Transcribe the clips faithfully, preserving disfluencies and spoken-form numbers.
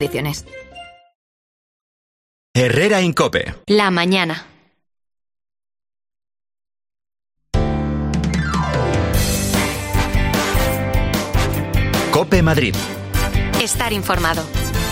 Ediciones. Herrera Incope. La mañana. Cope Madrid. Estar informado.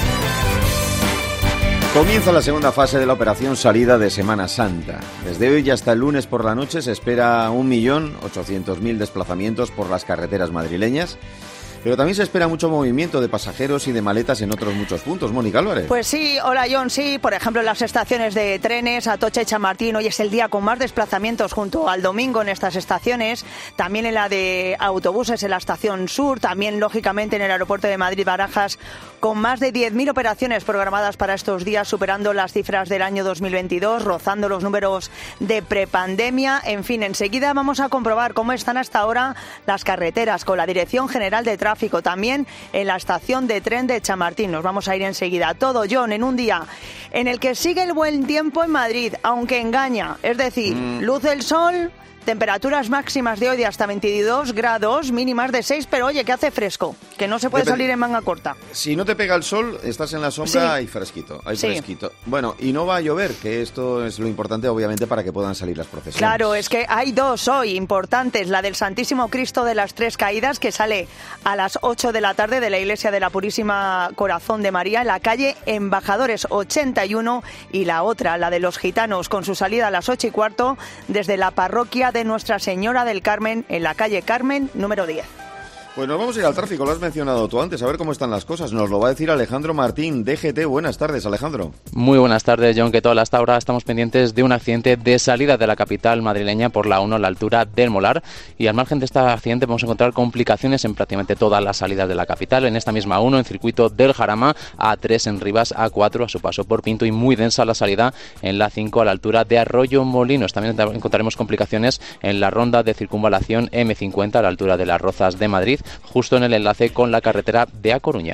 Comienza la segunda fase de la operación salida de Semana Santa. Desde hoy y hasta el lunes por la noche se espera un millón ochocientos mil desplazamientos por las carreteras madrileñas. Pero también se espera mucho movimiento de pasajeros y de maletas en otros muchos puntos. Mónica Álvarez. Pues sí, hola John, sí. Por ejemplo, en las estaciones de trenes, Atocha y Chamartín, hoy es el día con más desplazamientos junto al domingo en estas estaciones. También en la de autobuses en la estación sur. También, lógicamente, en el aeropuerto de Madrid-Barajas, con más de diez mil operaciones programadas para estos días, superando las cifras del año dos mil veintidós, rozando los números de prepandemia. En fin, enseguida vamos a comprobar cómo están hasta ahora las carreteras con la Dirección General de Tráfico. Tráfico también en la estación de tren de Chamartín. Nos vamos a ir enseguida. Todo, John, en un día en el que sigue el buen tiempo en Madrid, aunque engaña. Es decir, mm. luce el sol, temperaturas máximas de hoy de hasta veintidós grados, mínimas de seis, pero oye, que hace fresco, que no se puede Depende. salir en manga corta. Si no te pega el sol, estás en la sombra, sí. hay fresquito, hay sí. fresquito. Bueno, y no va a llover, que esto es lo importante, obviamente, para que puedan salir las procesiones. Claro, es que hay dos hoy importantes, la del Santísimo Cristo de las Tres Caídas, que sale a las ocho de la tarde de la Iglesia de la Purísima Corazón de María, en la calle Embajadores ochenta y uno, y la otra, la de los gitanos, con su salida a las ocho y cuarto, desde la parroquia de Nuestra Señora del Carmen, en la calle Carmen, número diez. Pues nos vamos a ir al tráfico, lo has mencionado tú antes, a ver cómo están las cosas. Nos lo va a decir Alejandro Martín, D G T. Buenas tardes, Alejandro. Muy buenas tardes, John, que toda hasta ahora estamos pendientes de un accidente de salida de la capital madrileña por la uno a la altura del Molar, y al margen de este accidente vamos a encontrar complicaciones en prácticamente todas las salidas de la capital. En esta misma uno, en circuito del Jarama, A tres en Rivas, A cuatro a su paso por Pinto, y muy densa la salida en la cinco a la altura de Arroyo Molinos. También encontraremos complicaciones en la ronda de circunvalación eme cincuenta a la altura de Las Rozas de Madrid, justo en el enlace con la carretera de A Coruña.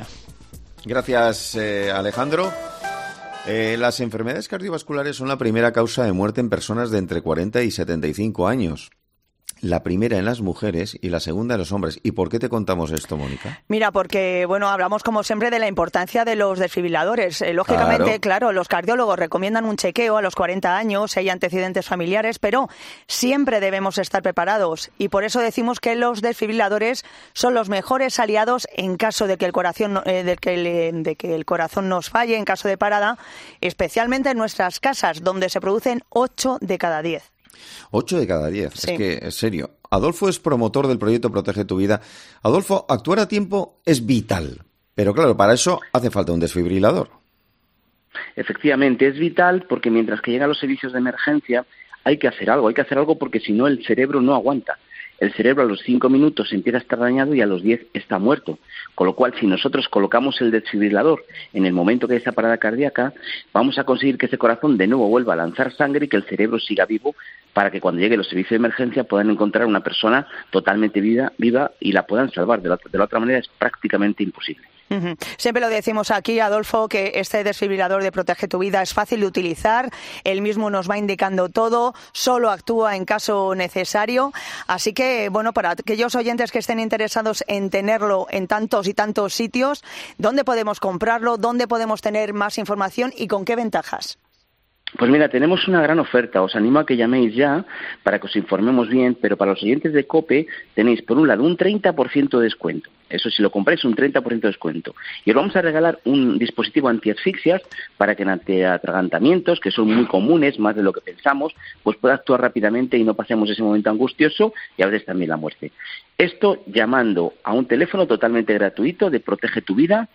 Gracias, eh, Alejandro. Eh, las enfermedades cardiovasculares son la primera causa de muerte en personas de entre cuarenta y setenta y cinco años. La primera en las mujeres y la segunda en los hombres. ¿Y por qué te contamos esto, Mónica? Mira, porque, bueno, hablamos como siempre de la importancia de los desfibriladores. Eh, lógicamente, claro. claro, los cardiólogos recomiendan un chequeo a los cuarenta años si hay antecedentes familiares, pero siempre debemos estar preparados. Y por eso decimos que los desfibriladores son los mejores aliados en caso de que el corazón, eh, de que el, de que el corazón nos falle, en caso de parada, especialmente en nuestras casas, donde se producen ocho de cada diez. Ocho de cada diez, sí. Es que, en serio. Adolfo es promotor del proyecto Protege tu Vida. Adolfo, actuar a tiempo es vital, pero claro, para eso hace falta un desfibrilador. Efectivamente, es vital porque mientras que llegan los servicios de emergencia hay que hacer algo, hay que hacer algo porque si no el cerebro no aguanta. El cerebro a los cinco minutos empieza a estar dañado y a los diez está muerto. Con lo cual, si nosotros colocamos el desfibrilador en el momento que hay esa parada cardíaca, vamos a conseguir que ese corazón de nuevo vuelva a lanzar sangre y que el cerebro siga vivo para que cuando lleguen los servicios de emergencia puedan encontrar una persona totalmente viva, viva y la puedan salvar. De la, de la otra manera es prácticamente imposible. Uh-huh. Siempre lo decimos aquí, Adolfo, que este desfibrilador de Protege tu Vida es fácil de utilizar, él mismo nos va indicando todo, solo actúa en caso necesario, así que, bueno, para aquellos oyentes que estén interesados en tenerlo en tantos y tantos sitios, ¿dónde podemos comprarlo? ¿Dónde podemos tener más información y con qué ventajas? Pues mira, tenemos una gran oferta. Os animo a que llaméis ya para que os informemos bien, pero para los oyentes de COPE tenéis, por un lado, un treinta por ciento de descuento. Eso, si lo compráis, un treinta por ciento de descuento. Y os vamos a regalar un dispositivo antiasfixias para que ante atragantamientos, que son muy comunes, más de lo que pensamos, pues pueda actuar rápidamente y no pasemos ese momento angustioso y a veces también la muerte. Esto llamando a un teléfono totalmente gratuito de Protege tu Vida,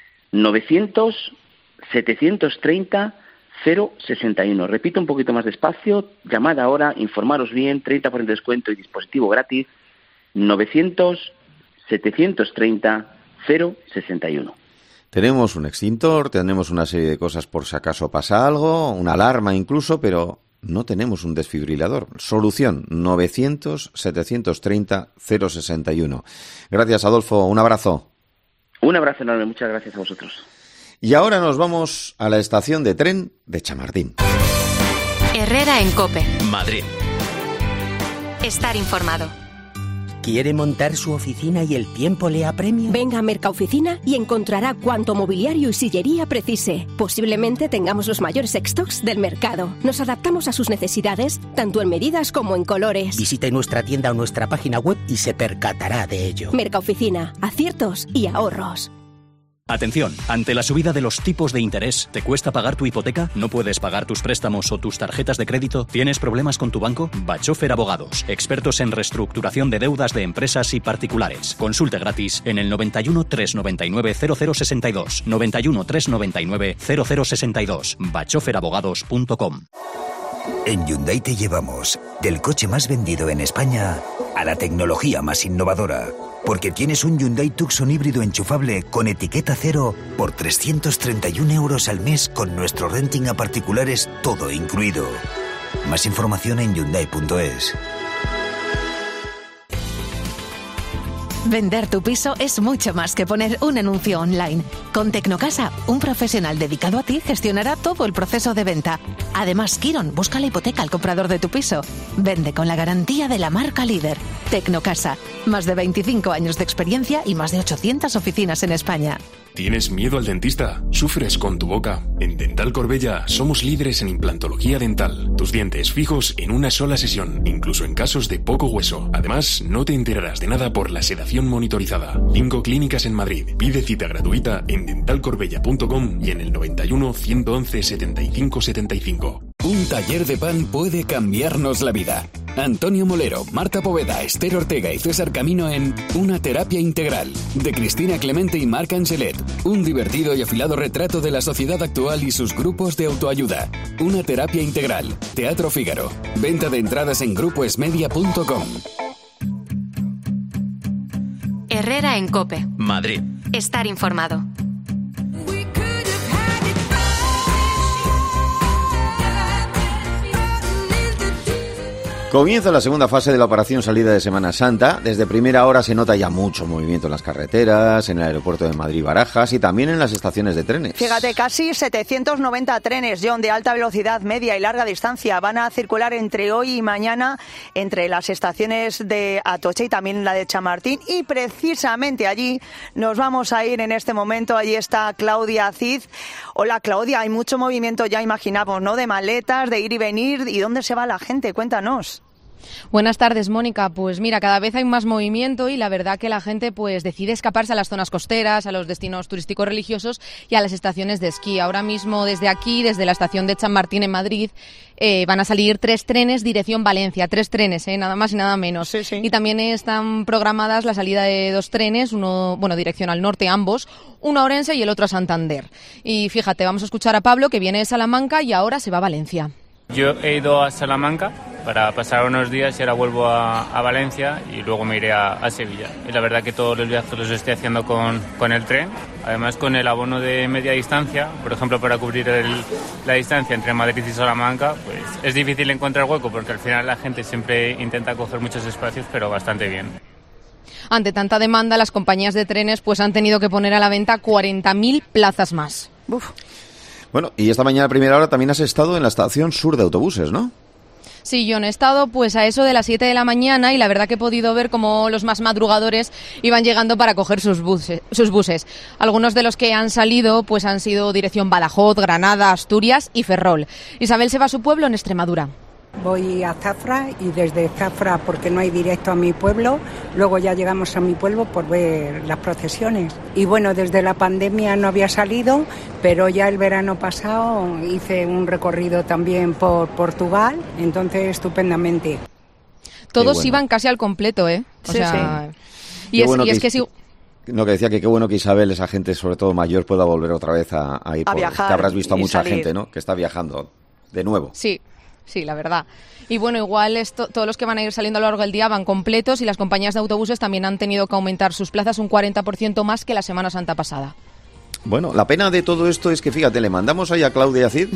novecientos setecientos treinta cero sesenta y uno. Repito un poquito más despacio, llamad ahora, informaros bien, treinta por ciento de descuento y dispositivo gratis, novecientos setecientos treinta cero sesenta y uno. Tenemos un extintor, tenemos una serie de cosas por si acaso pasa algo, una alarma incluso, pero no tenemos un desfibrilador. Solución, novecientos setecientos treinta cero sesenta y uno. Gracias, Adolfo, un abrazo. Un abrazo enorme, muchas gracias a vosotros. Y ahora nos vamos a la estación de tren de Chamartín. Herrera en COPE. Madrid. Estar informado. ¿Quiere montar su oficina y el tiempo le apremia? Venga a Mercaoficina y encontrará cuanto mobiliario y sillería precise. Posiblemente tengamos los mayores stocks del mercado. Nos adaptamos a sus necesidades, tanto en medidas como en colores. Visite nuestra tienda o nuestra página web y se percatará de ello. Mercaoficina, aciertos y ahorros. Atención, ante la subida de los tipos de interés, ¿te cuesta pagar tu hipoteca? ¿No puedes pagar tus préstamos o tus tarjetas de crédito? ¿Tienes problemas con tu banco? Bachofer Abogados, expertos en reestructuración de deudas de empresas y particulares. Consulte gratis en el noventa y uno, trescientos noventa y nueve, cero cero sesenta y dos, noventa y uno, trescientos noventa y nueve, cero cero sesenta y dos, bachofer abogados punto com. En Hyundai te llevamos del coche más vendido en España a la tecnología más innovadora. Porque tienes un Hyundai Tucson híbrido enchufable con etiqueta cero por trescientos treinta y un euros al mes con nuestro renting a particulares todo incluido. Más información en hyundai punto es. Vender tu piso es mucho más que poner un anuncio online. Con Tecnocasa, un profesional dedicado a ti gestionará todo el proceso de venta. Además, Kiron busca la hipoteca al comprador de tu piso. Vende con la garantía de la marca líder. Tecnocasa, más de veinticinco años de experiencia y más de ochocientas oficinas en España. ¿Tienes miedo al dentista? ¿Sufres con tu boca? En Dental Corbella somos líderes en implantología dental. Tus dientes fijos en una sola sesión, incluso en casos de poco hueso. Además, no te enterarás de nada por la sedación monitorizada. Cinco clínicas en Madrid. Pide cita gratuita en dental corbella punto com y en el noventa y uno, ciento once, setenta y cinco setenta y cinco. Un taller de pan puede cambiarnos la vida. Antonio Molero, Marta Poveda, Esther Ortega y César Camino en Una terapia integral, de Cristina Clemente y Marc Angelet. Un divertido y afilado retrato de la sociedad actual y sus grupos de autoayuda. Una terapia integral. Teatro Fígaro. Venta de entradas en grupo esmedia punto com. Herrera en COPE. Madrid. Estar informado. Comienza la segunda fase de la operación salida de Semana Santa. Desde primera hora se nota ya mucho movimiento en las carreteras, en el aeropuerto de Madrid-Barajas y también en las estaciones de trenes. Fíjate, casi setecientos noventa trenes, John, de alta velocidad, media y larga distancia van a circular entre hoy y mañana entre las estaciones de Atocha y también la de Chamartín. Y precisamente allí nos vamos a ir en este momento. Allí está Claudia Cid. Hola, Claudia, hay mucho movimiento ya, imaginamos, ¿no? De maletas, de ir y venir. ¿Y dónde se va la gente? Cuéntanos. Buenas tardes, Mónica. Pues mira, cada vez hay más movimiento y la verdad que la gente pues decide escaparse a las zonas costeras, a los destinos turísticos religiosos y a las estaciones de esquí. Ahora mismo desde aquí, desde la estación de Chamartín en Madrid, eh, van a salir tres trenes dirección Valencia, tres trenes, eh, nada más y nada menos. Sí, sí. Y también están programadas la salida de dos trenes, uno, bueno, dirección al norte ambos, uno a Orense y el otro a Santander. Y fíjate, vamos a escuchar a Pablo, que viene de Salamanca y ahora se va a Valencia. Yo he ido a Salamanca para pasar unos días y ahora vuelvo a, a Valencia y luego me iré a, a Sevilla. Y la verdad que todos los viajes los estoy haciendo con, con el tren, además con el abono de media distancia, por ejemplo para cubrir el, la distancia entre Madrid y Salamanca, pues es difícil encontrar hueco porque al final la gente siempre intenta coger muchos espacios, pero bastante bien. Ante tanta demanda, las compañías de trenes pues han tenido que poner a la venta cuarenta mil plazas más. Uf. Bueno, y esta mañana a primera hora también has estado en la estación sur de autobuses, ¿no? Sí, yo he estado pues a eso de las siete de la mañana y la verdad que he podido ver cómo los más madrugadores iban llegando para coger sus buses, sus buses. Algunos de los que han salido pues han sido dirección Badajoz, Granada, Asturias y Ferrol. Isabel se va a su pueblo en Extremadura. Voy a Zafra y desde Zafra, porque no hay directo a mi pueblo, luego ya llegamos a mi pueblo por ver las procesiones. Y bueno, desde la pandemia no había salido, pero ya el verano pasado hice un recorrido también por Portugal, entonces estupendamente. Todos bueno. iban casi al completo, ¿eh? O sí, sea, sí. Y, es, bueno y es que si... No, que decía que qué bueno que Isabel, esa gente sobre todo mayor, pueda volver otra vez a, a ir A por... viajar que habrás visto a y mucha salir. gente, ¿no? Que está viajando de nuevo. Sí. Sí, la verdad. Y bueno, igual esto, todos los que van a ir saliendo a lo largo del día van completos y las compañías de autobuses también han tenido que aumentar sus plazas un cuarenta por ciento más que la Semana Santa pasada. Bueno, la pena de todo esto es que, fíjate, le mandamos ahí a Claudia Cid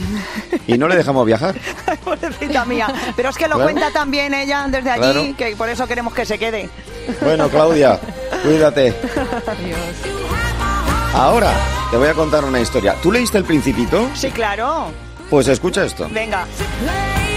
y no le dejamos viajar. Pobrecita mía. Pero es que lo Claro. cuenta también ella desde allí, Claro. que por eso queremos que se quede. Bueno, Claudia, cuídate. Ahora te voy a contar una historia. ¿Tú leíste El Principito? Sí, claro. Pues escucha esto. Venga.